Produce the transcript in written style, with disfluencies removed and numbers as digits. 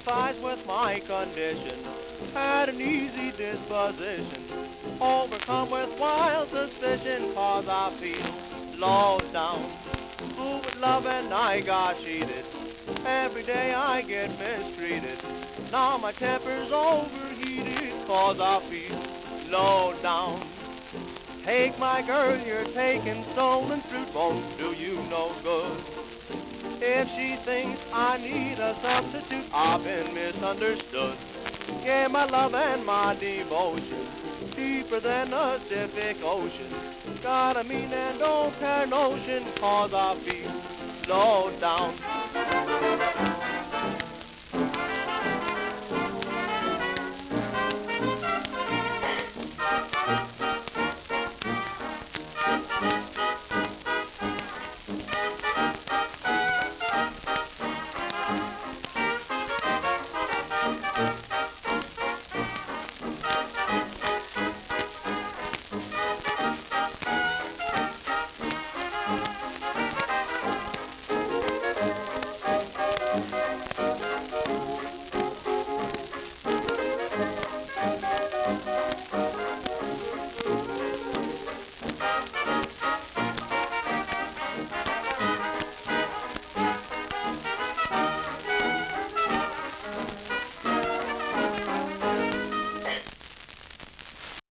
sympathize with my condition. Had an easy disposition, overcome with wild suspicion, cause I feel low down. Fool with love and I got cheated. Every day I get mistreated. Now my temper's overheated, cause I feel low down. Take my girl, you're taking stolen fruit, won't do you no good. If she thinks I need a substitute, I've been misunderstood. Yeah, my love and my devotion, deeper than the Pacific Ocean. Got a mean and don't care notion, cause I feel low down.